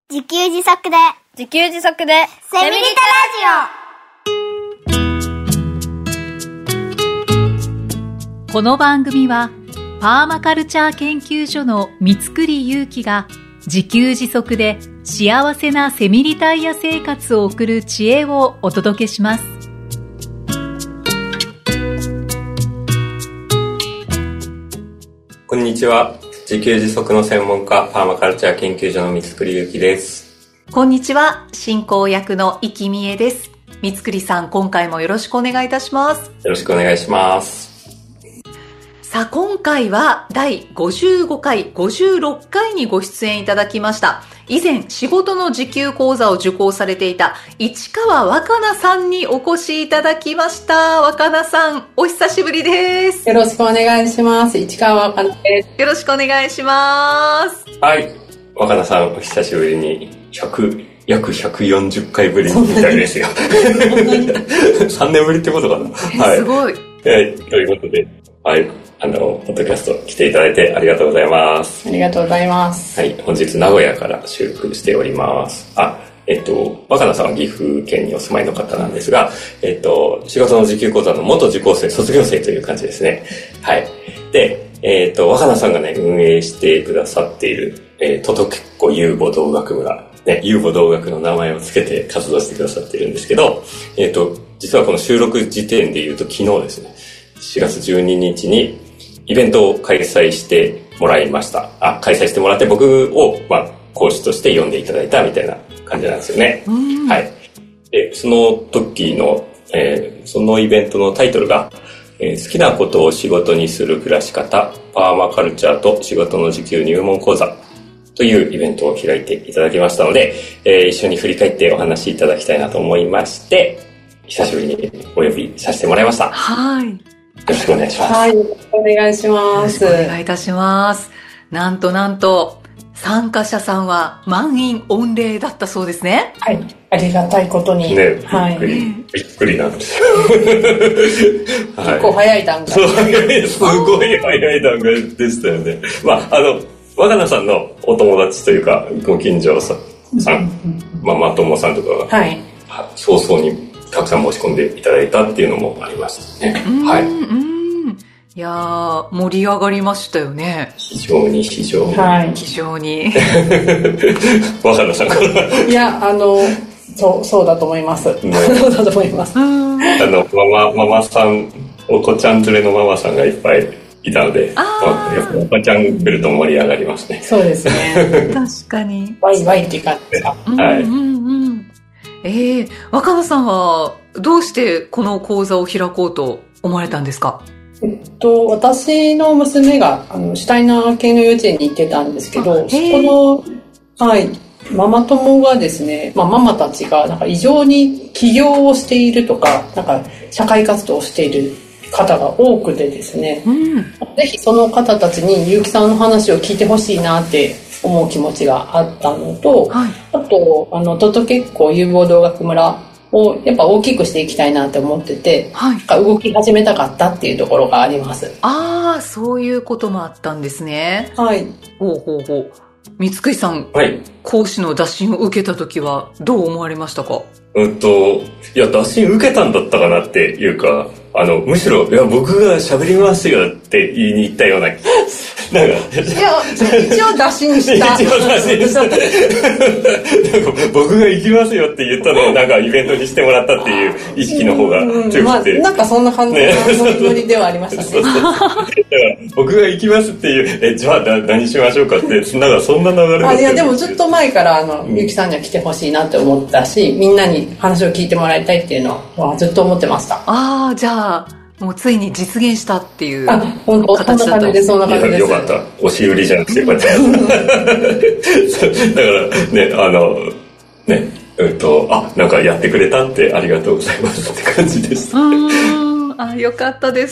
自給自足でセミリタラジオ。この番組はパーマカルチャー研究所の三栗祐樹が自給自足で幸せなセミリタイヤ生活を送る知恵をお届けします。 こんにちは。自給自足の専門家、パーマカルチャー研究所の三栗祐樹です。 こんにちは。進行役の生きみえです。三栗さん、今回もよろしくお願いいたします。 よろしくお願いします。 さあ、今回は第55回、56回にご出演いただきました。以前、仕事の時給講座を受講されていた市川若菜さんにお越しいただきました。若菜さん、お久しぶりです。 よろしくお願いします。市川若菜です。 よろしくお願いします。 はい。若菜さん、お久しぶりに約140回ぶりみたいですよ。3年ぶりってことかな。はい。 すごい。 ということで、はい。ポッドキャスト来ていただいてありがとうございます。 ありがとうございます。 はい。本日名古屋から収録しております。若菜さんは岐阜県にお住まいの方なんですが、仕事の時給講座の元受講生、卒業生という感じですね。はい。で、若菜さんがね、運営してくださっている、トトケッコ遊母同学村、ね、遊母同学の名前をつけて活動してくださっているんですけど、実はこの収録時点で言うと昨日ですね、4月12日にイベントを開催してもらいました。開催してもらって僕を、講師として呼んでいただいたみたいな感じなんですよね。はい。で、その時の、そのイベントのタイトルが、好きなことを仕事にする暮らし方、パーマカルチャーと仕事の時給入門講座というイベントを開いていただきましたので、一緒に振り返ってお話しいただきたいなと思いまして、久しぶりにお呼びさせてもらいました。 はい。 よろしくお願いします。 はい、よろしくお願いします。 よろしくお願いいたします。なんと、参加者さんは満員御礼だったそうですね。 はい、ありがたいことに。 ね、 はい。 びっくりなんですよ。 結構早い段階。 そう、すごい早い段階でしたよね。若菜さんのお友達というか、ご近所さん、まともさんとかが、はい、早々にたくさん申し込んでいただいたっていうのもありましたね。はい。 いやー、盛り上がりましたよね。 非常に。 はい。 非常に。 若菜さんから。 いや、そうだと思います。そうだと思います。 ママさん、お子ちゃん連れのママさんがいっぱいいたので、やっぱおばちゃん来ると盛り上がりますね。 そうですね。 確かに。 ワイワイって感じですか。 はい。 若菜さんはどうしてこの講座を開こうと思われたんですか？ 私の娘がシュタイナー系の幼稚園に行ってたんですけど、そこの、はい、ママ友がですね、ママたちがなんか異常に起業をしているとか、なんか社会活動をしている方が多くてですね、ぜひその方たちに結城さんの話を聞いてほしいなって思う気持ちがあったのと、はい、あとトトケッコ遊母同学村をやっぱ大きくしていきたいなって思ってて、はい、動き始めたかったっていうところがあります。 そういうこともあったんですね。 はい。 三栗さん、はい、講師の打診を受けた時はどう思われましたか？ いや、打診受けたんだったかなっていうか、むしろ、いや、僕が喋りますよって言いに行ったような、なんか。 いや、一応打診した。 僕が行きますよって言ったのを、なんかイベントにしてもらったっていう意識の方が強くて。 なんかそんな感じのノリではありましたね。 だから僕が行きますっていう、じゃあ何しましょうかって、なんかそんな流れだった。 いや、でもずっと前からゆきさんには来てほしいなって思ったし、みんなに話を聞いてもらいたいっていうのはずっと思ってました。 じゃあ、もうついに実現したっていう本当そんな感じです。そんな感じです。 よかった。押し売りじゃなくてよかった。だからね、なんかやってくれたってありがとうございますって感じです。 よかったです。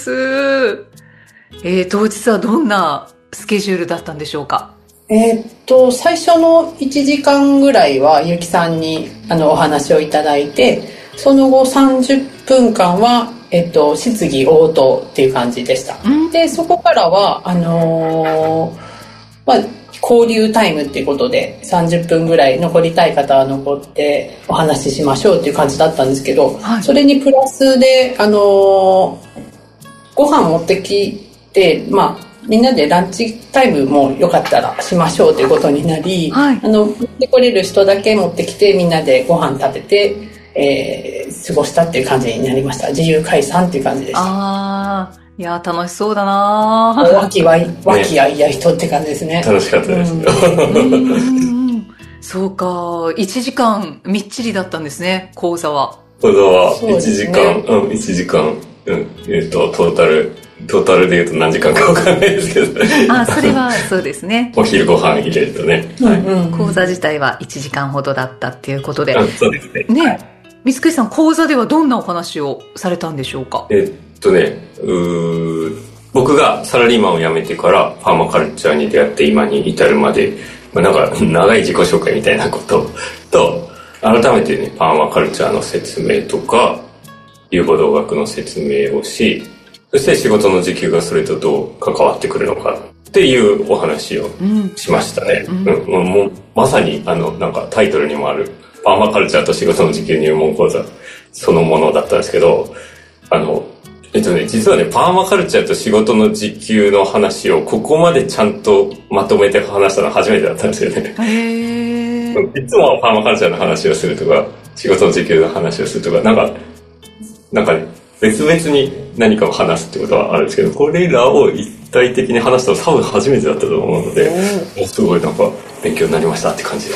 当日はどんなスケジュールだったんでしょうか？ 最初の1時間ぐらいはゆきさんにお話をいただいて、その後30分間は質疑応答っていう感じでした。で、そこからは交流タイムっていうことで30分ぐらい残りたい方は残ってお話ししましょうっていう感じだったんですけど、はい、それにプラスでご飯持ってきて、みんなでランチタイムもよかったらしましょうということになり、はい、持ってこれる人だけ持ってきてみんなでご飯食べて、過ごしたっていう感じになりました。自由解散っていう感じでした。 いや楽しそうだな。 和気あいあいとって感じですね。 楽しかったです。 そうか、1時間みっちりだったんですね、講座は。 講座は1時間、1時間、トータルで言うと何時間かわかんないですけど。 それはそうですね。 お昼ご飯入れるとね。 講座自体は1時間ほどだったっていうことで。 そうですね。 ね、三つくりさん、講座ではどんなお話をされたんでしょうか？ 僕がサラリーマンを辞めてからパーマカルチャーに出会って今に至るまで、なんか長い自己紹介みたいなことと、改めてね、パーマカルチャーの説明とか、有効動学の説明をし、そして仕事の時給がそれとどう関わってくるのかっていうお話をしましたね。もうまさになんかタイトルにもあるパーマカルチャーと仕事の時給入門講座そのものだったんですけど、実はね、パーマカルチャーと仕事の時給の話をここまでちゃんとまとめて話したのは初めてだったんですよね。いつもパーマカルチャーの話をするとか、仕事の時給の話をするとか、なんか別々に何かを話すってことはあるんですけど、これらを一体的に話したのは多分初めてだったと思うので、すごいなんか勉強になりましたって感じです。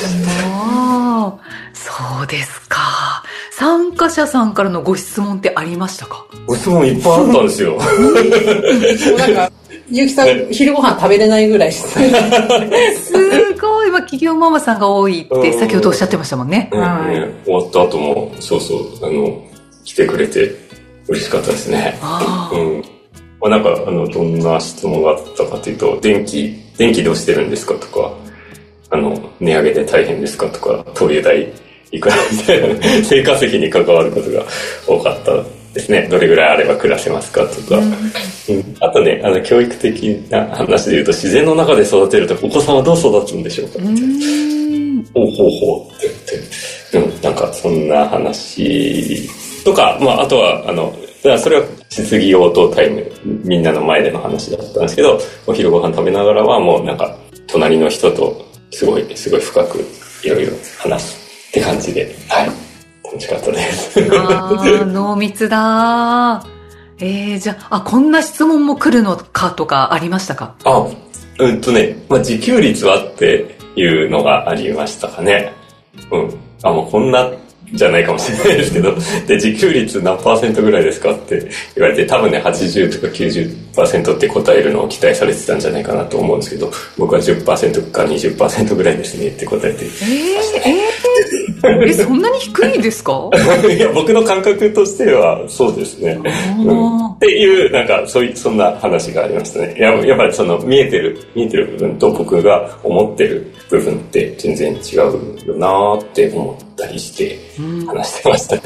そうですか。参加者さんからのご質問ってありましたか？ ご質問いっぱいあったんですよ。 なんかゆうきさん昼ご飯食べれないぐらいすごい、企業ママさんが多いって先ほどおっしゃってましたもんね。 終わった後も来てくれて嬉しかったですね。なんかどんな質問があったかというと、電気どうしてるんですかとか、値上げで大変ですかとか、灯油代いくらみたいな生活費に関わることが多かったですね。どれぐらいあれば暮らせますかとか、あとね、教育的な話で言うと、自然の中で育てるとお子さんはどう育つんでしょうかってほうって言って、なんかそんな話とか、あとはそれは質疑応答タイム、みんなの前での話だったんですけど、お昼ご飯食べながらはもうなんか隣の人とすごい深くいろいろ話すって感じで、楽しかったです。 濃密だ。じゃあ、こんな質問も来るのかとかありましたか？ 自給率はっていうのがありましたかね。もうこんなじゃないかもしれないですけど、で、自給率何%ぐらいですかって言われて、多分ね、80とか 90% って答えるのを期待されてたんじゃないかなと思うんですけど、僕は 10% か 20% ぐらいですねって答えてましたね。 そんなに低いですか？ いや、僕の感覚としてはそうですね。っていう、なんかそんな話がありましたね。やっぱり見えてる部分と僕が思ってる部分って全然違うよなーって思ったりして話してました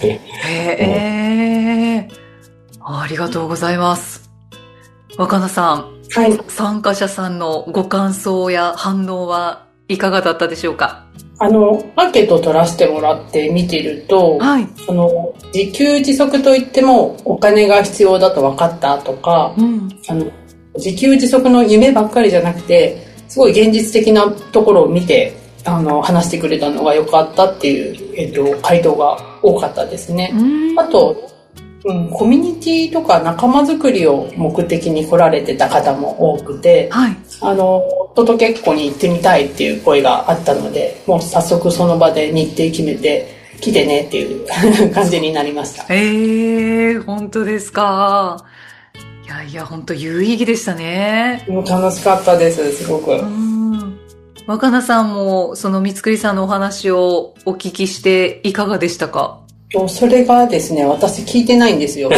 ね。ありがとうございます。若菜さん、参加者さんのご感想や反応はいかがだったでしょうか？ アンケートを取らせてもらって見てると、自給自足といってもお金が必要だと分かったとか、自給自足の夢ばっかりじゃなくて、すごい現実的なところを見て話してくれたのが良かったっていう、回答が多かったですね。あと、コミュニティとか仲間づくりを目的に来られてた方も多くて、夫と結婚に行ってみたいっていう声があったので、もう早速その場で日程決めて来てねっていう感じになりました。 本当ですか。いや本当有意義でしたね。 もう楽しかったです、すごく。 若菜さんもその三つくりさんのお話をお聞きしていかがでしたか？ それがですね、私聞いてないんですよ。 実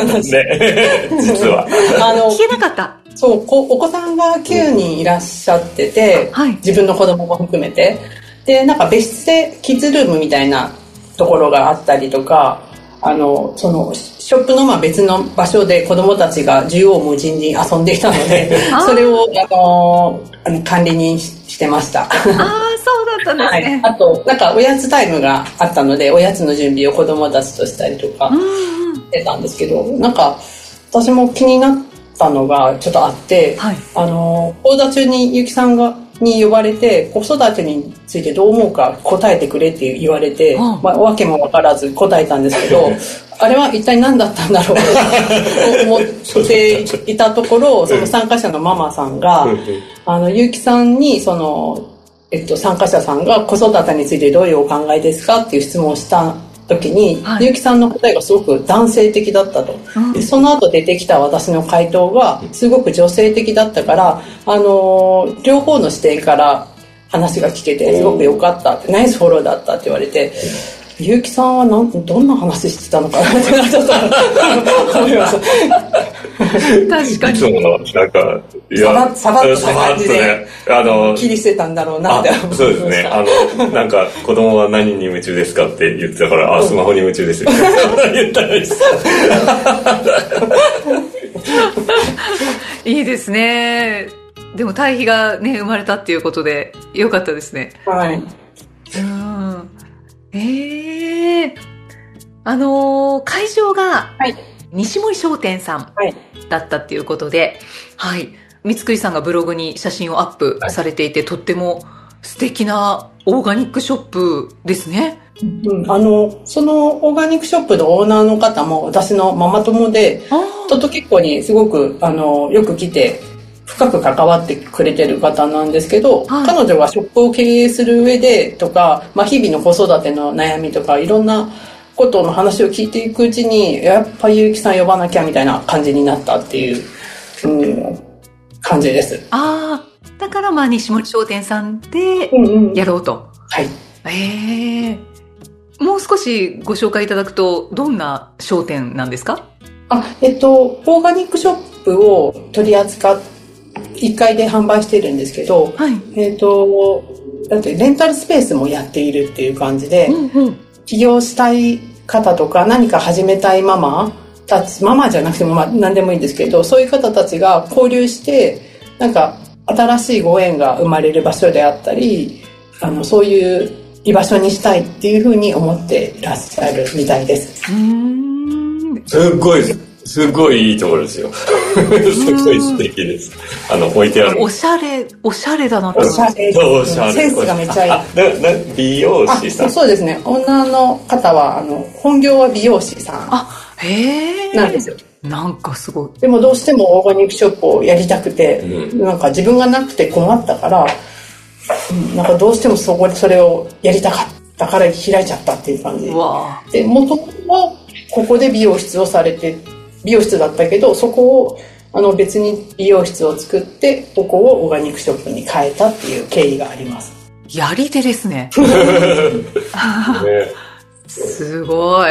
は。 聞けなかった。 そう、お子さんが9人いらっしゃってて、自分の子供も含めて。で、なんか別室でキッズルームみたいなところがあったりとか、 そのショップの別の場所で子供たちが縦横無尽に遊んでいたのでそれを管理人してました。 そうだったんですね。 はい、あとおやつタイムがあったのでおやつの準備を子供たちとしたりとかしてたんですけど、私も気になったのがちょっとあって、はい、講座中に結城さんに呼ばれて子育てについてどう思うか答えてくれって言われて、わけも分からず答えたんですけどあれは一体何だったんだろうと思っていたところその参加者のママさんが結城さんに参加者さんが子育てについてどういうお考えですかっていう質問をした時に、はい、結城さんの答えがすごく男性的だったと、でその後出てきた私の回答がすごく女性的だったから両方の視点から話が聞けてすごく良かったってナイスフォローだったって言われて結城さんはどんな話してたのかなってちょっと思いました確かにいつものサバッとした感じで切り捨てたんだろうなって思いました。 そうですね子供は何に夢中ですかって言ってたからスマホに夢中ですよ言ったらいいですいいですね。でも対比がね生まれたっていうことでよかったですね。 はい。 会場が西森商店さんだったっていうことで、はい、三つくりさんがブログに写真をアップされていて、とっても素敵なオーガニックショップですね。 そのオーガニックショップのオーナーの方も私のママ友でと結構にすごくよく来て深く関わってくれてる方なんですけど、はい、彼女がショップを経営する上でとか、日々の子育ての悩みとかいろんなことの話を聞いていくうちにやっぱ結城さん呼ばなきゃみたいな感じになったっていう、感じです。 だから西森商店さんでやろうと、 はい。 もう少しご紹介いただくとどんな商店なんですか？ オーガニックショップを取り扱って1階で販売しているんですけど、はい、だってレンタルスペースもやっているっていう感じで、起業したい方とか何か始めたいママじゃなくても何でもいいんですけど、そういう方たちが交流して新しいご縁が生まれる場所であったりそういう居場所にしたいっていうふうに思っていらっしゃるみたいです。 すごいいいところですよ。すごい素敵です。置いてある。 おしゃれだなと。 おしゃれ。センスがめっちゃいい。 美容師さん。 そうですね。女の方は、本業は美容師さん。なんですよ。 すごい。 でもどうしてもオーガニックショップをやりたくて、自分がなくて困ったから、どうしてもそれをやりたかったから開いちゃったっていう感じ。で、元々ここで美容室をされて、美容室だったけどそこを別に美容室を作ってここをオーガニックショップに変えたっていう経緯があります。 やり手ですね。すごい。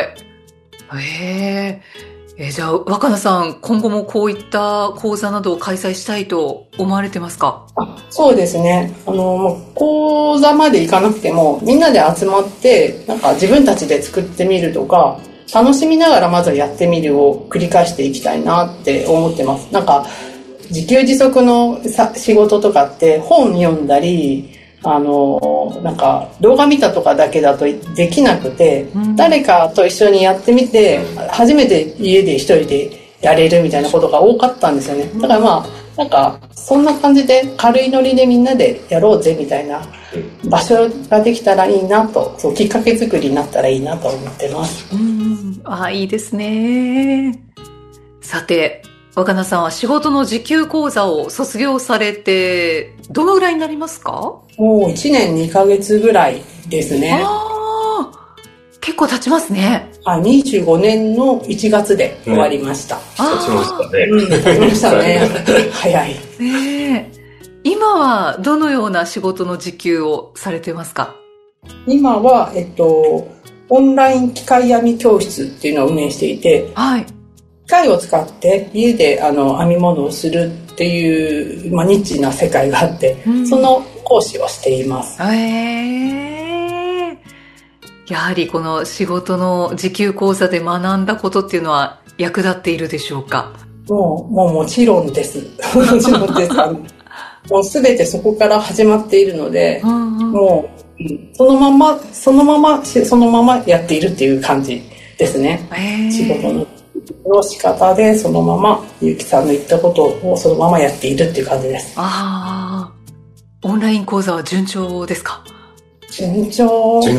じゃあ若菜さん今後もこういった講座などを開催したいと思われてますか？ そうですね。講座まで行かなくてもみんなで集まって自分たちで作ってみるとか楽しみながらまずはやってみるを繰り返していきたいなって思ってます。自給自足の仕事とかって本読んだり動画見たとかだけだとできなくて、誰かと一緒にやってみて初めて家で一人でやれるみたいなことが多かったんですよね。だからそんな感じで軽いノリでみんなでやろうぜみたいな場所ができたらいいなと、きっかけ作りになったらいいなと思ってます。 いいですね。さて若菜さんは仕事の時給講座を卒業されてどのぐらいになりますか？ もう1年2ヶ月ぐらいですね。 結構経ちますね。 25年の1月で終わりました。 経ちましたね。 経ちましたね。早い。 今はどのような仕事の時給をされてますか？ 今は、オンライン機械編み教室っていうのを運営していて、機械を使って家で編み物をするっていう、ニッチな世界があって、その講師をしています。 やはりこの仕事の時給講座で学んだことっていうのは役立っているでしょうか？ もちろんです。もちろんです。もうすべてそこから始まっているので、もうそのままやっているっていう感じですね。仕事の仕方でそのままゆうきさんの言ったことをそのままやっているっていう感じです。 オンライン講座は順調ですか？ 順調です。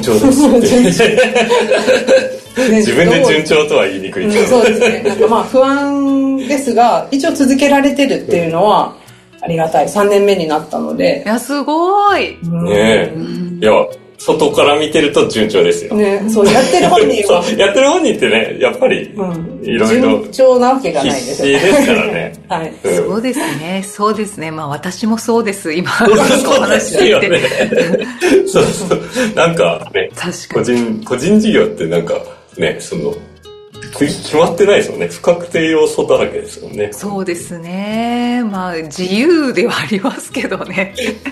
自分で順調とは言いにくいけど。 そうですね。なんか不安ですが、一応続けられてるっていうのはありがたい。3年目になったので。 いや、すごい。 ねえ。いや、外から見てると順調ですよ。 ね、そう、やってる本人は。 やってる本人ってね、やっぱり、いろいろ。 順調なわけがないです。 必死ですからね。 はい。 そうですね。そうですね。私もそうです。今、お話聞いて。 そうそう。なんかね、 確かに個人事業ってなんかね、決まってないですもんね。不確定要素だらけですもんね。 そうですね。自由ではありますけどね。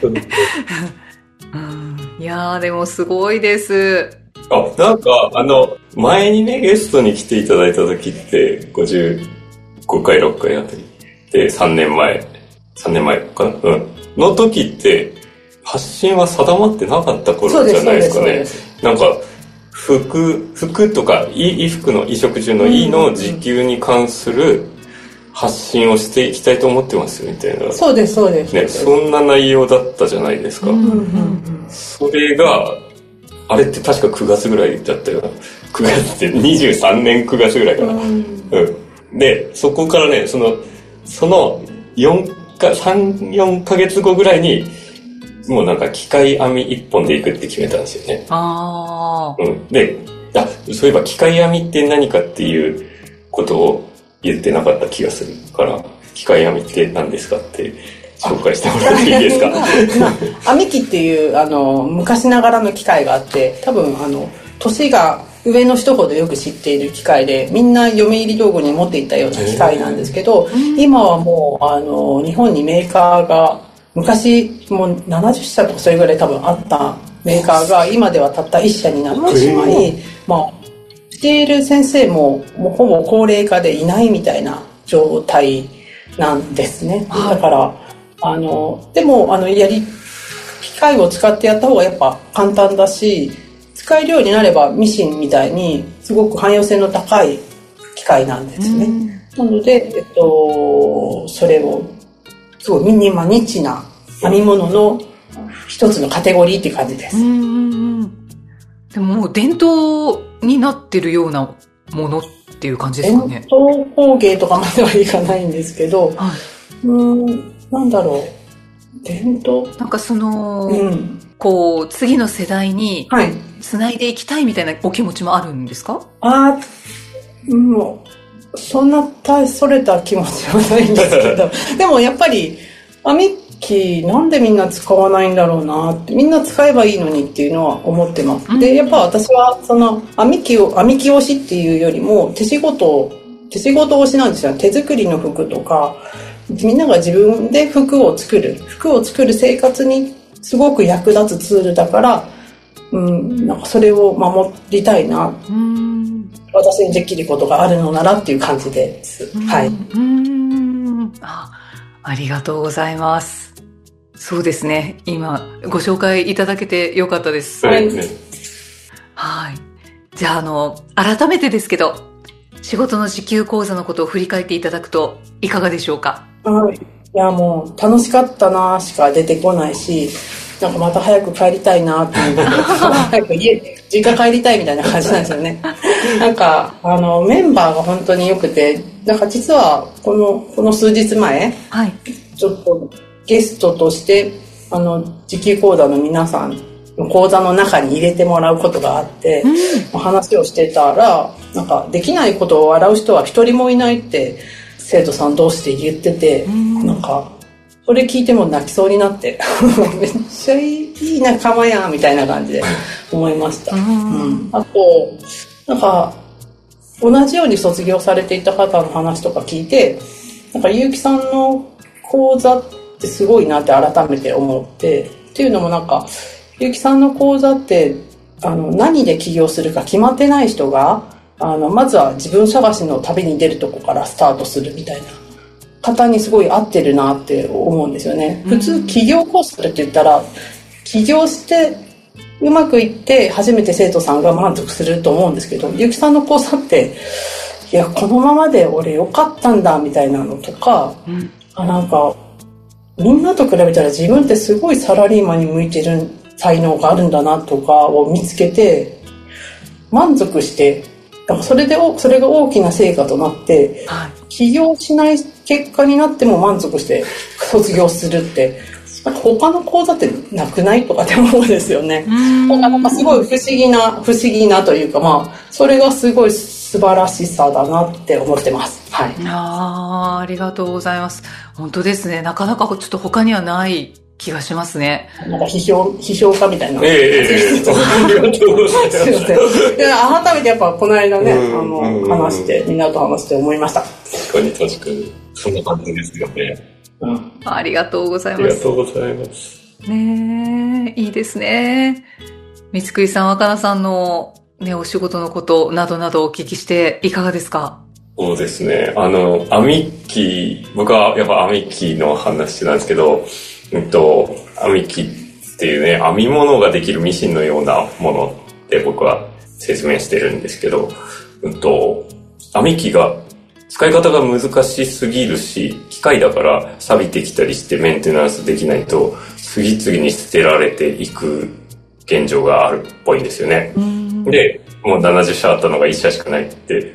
いやー、でもすごいです。 なんか、前にね、ゲストに来ていただいた時って、55回、6回あたり。で、3年前かなの時って、発信は定まってなかった頃じゃないですかね。なんか、服とか、衣服の衣食住の衣の時給に関する発信をしていきたいと思ってますみたいな。 そうです。 ね、そんな内容だったじゃないですか。それが、あれって確か9月ぐらいだったよな。9月って23年9月ぐらいかな。で、そこからね、その3、4ヶ月後ぐらいに、もうなんか機械編み一本でいくって決めたんですよね。で、そういえば機械編みって何かっていうことを言ってなかった気がするから、機械編みって何ですかって紹介してもらっていいですか？ 編み機っていう昔ながらの機械があって、多分年が上の人ほどよく知っている機械で、みんな嫁入り道具に持っていたような機械なんですけど、今はもう日本にメーカーが昔もう70社とかそれぐらい多分あったメーカーが今ではたった1社になってしまい、している先生もほぼ高齢化でいないみたいな状態なんですね。だからでも機械を使ってやった方がやっぱ簡単だし、使えるようになればミシンみたいにすごく汎用性の高い機械なんですね。なのでそれをすごいニッチな編み物の一つのカテゴリーっていう感じです。 でももう伝統になってるようなものっていう感じですかね。 伝統工芸とかまではいかないんですけど、なんだろう、伝統なんかこう次の世代につないでいきたいみたいなお気持ちもあるんですか？ もうそんな大それた気持ちはないんですけどでもやっぱり編み機なんでみんな使わないんだろうなって、みんな使えばいいのにっていうのは思ってます。でやっぱ私は編み機推しっていうよりも手仕事推しなんですよ。手作りの服とか、みんなが自分で服を作る生活にすごく役立つツールだから、なんかそれを守りたいな。私にできることがあるのならっていう感じです。はい。 ありがとうございます。そうですね。今ご紹介いただけてよかったです。 はい。 じゃあ改めてですけど、仕事の時給講座のことを振り返っていただくといかがでしょうか？ いやもう楽しかったなしか出てこないし、なんかまた早く帰りたいなっていう早く実家帰りたいみたいな感じなんですよね。なんかメンバーが本当に良くて、なんか実はこの数日前、ちょっとゲストとして時給講座の皆さんの講座の中に入れてもらうことがあって、話をしてたら、なんかできないことを笑う人は一人もいないって生徒さん同士で言ってて、なんかそれ聞いても泣きそうになってめっちゃいい仲間やんみたいな感じで思いました。あとなんか同じように卒業されていた方の話とか聞いて、なんか結城さんの講座ってすごいなって改めて思って、っていうのもなんか結城さんの講座って何で起業するか決まってない人が、まずは自分探しの旅に出るとこからスタートするみたいな方にすごい合ってるなって思うんですよね。普通起業コースって言ったら、起業してうまくいって初めて生徒さんが満足すると思うんですけど、ゆきさんの講座って、いや、このままで俺よかったんだみたいなのとか、なんかみんなと比べたら自分ってすごいサラリーマンに向いてる才能があるんだなとかを見つけて満足して、それが大きな成果となって、起業しない結果になっても満足して卒業するって、他の講座ってなくないとかって思うんですよね。なんかすごい不思議なというか、それがすごい素晴らしさだなって思ってます。はい。 ありがとうございます。本当ですね。なかなかちょっと他にはない気がしますね。 なんか批評家みたいな。 ありがとうございます。 すいません。改めてやっぱこの間ね、みんなと話して思いました。 確かに。そんな感じですよね。 ありがとうございます。 ありがとうございます。 ねえ、いいですね。三つくりさん、若菜さんのね、お仕事のことなどなどお聞きしていかがですか？ そうですね。編み機、僕はやっぱ編み機の話なんですけど、編み機っていうね、編み物ができるミシンのようなものって僕は説明してるんですけど、編み機が使い方が難しすぎるし、機械だから錆びてきたりしてメンテナンスできないと次々に捨てられていく現状があるっぽいんですよね。で、もう70社あったのが1社しかないって、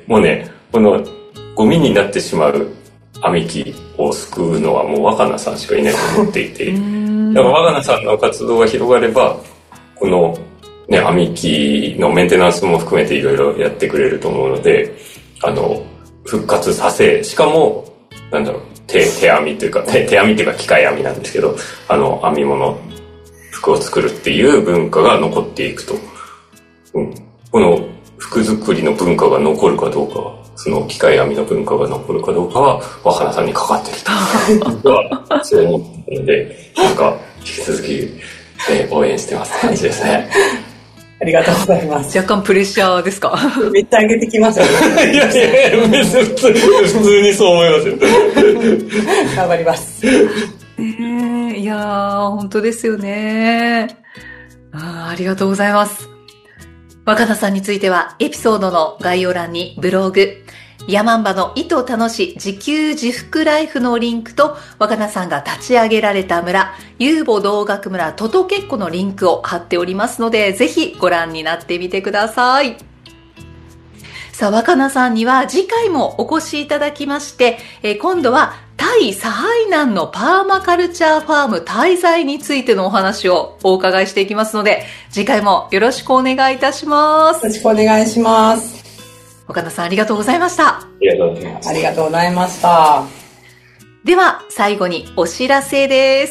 もうね、このゴミになってしまう編み機を救うのはもう若菜さんしかいないと思っていて、だから若菜さんの活動が広がれば、このね、編み機のメンテナンスも含めていろいろやってくれると思うので、復活させ、しかも、手編みというか、手編みというか機械編みなんですけど、編み物、服を作るっていう文化が残っていくと。この服作りの文化が残るかどうかは、その機械編みの文化が残るかどうかは、若菜さんにかかってると。僕はそう思ってるので、引き続き、応援してますって感じですね。 ありがとうございます。 若干プレッシャーですか？ めっちゃ上げてきましたね。 いや、普通にそう思いますよ。 頑張ります。 いやー、本当ですよね。ありがとうございます。若菜さんについては、エピソードの概要欄にブログ、ヤマンバの糸楽し自給自福ライフのリンクと、若菜さんが立ち上げられた村、遊母同学村トトケッコのリンクを貼っておりますので、ぜひご覧になってみてください。さあ、若菜さんには次回もお越しいただきまして、今度はタイ・サハイナンのパーマカルチャーファーム滞在についてのお話をお伺いしていきますので、次回もよろしくお願いいたします。 よろしくお願いします。 若菜さん、ありがとうございました。 ありがとうございます。 ありがとうございました。 では、最後にお知らせです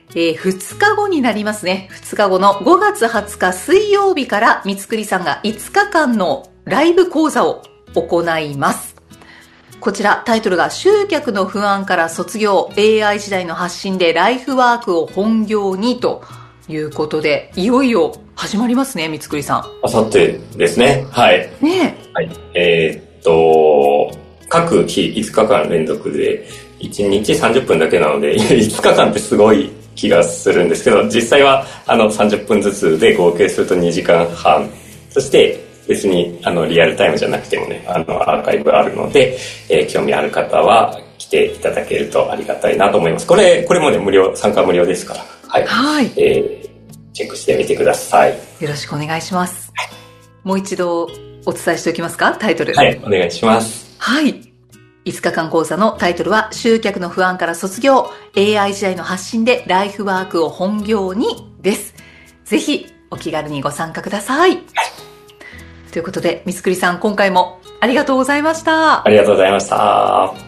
。2日後になりますね。2日後の5月20日水曜日から、三つくりさんが5日間のライブ講座を行います。こちらタイトルが集客の不安から卒業 AI 時代の発信でライフワークを本業にということで、いよいよ始まりますね、三つくりさん。 あさってですね。はい。 ねえ。はい。各日5日間連続で1日30分だけなので、5日間ってすごい気がするんですけど、実際は30分ずつで合計すると2時間半。そして別にリアルタイムじゃなくてもね、アーカイブあるので、興味ある方は来ていただけるとありがたいなと思います。これもね、参加無料ですから。はい。 はい。 チェックしてみてください。 よろしくお願いします。もう一度お伝えしておきますか、タイトル。 はい、お願いします。 はい。5日間講座のタイトルは、集客の不安から卒業、AI 時代の発信でライフワークを本業にです。ぜひお気軽にご参加ください。ということで、三つくりさん、今回もありがとうございました。 ありがとうございました。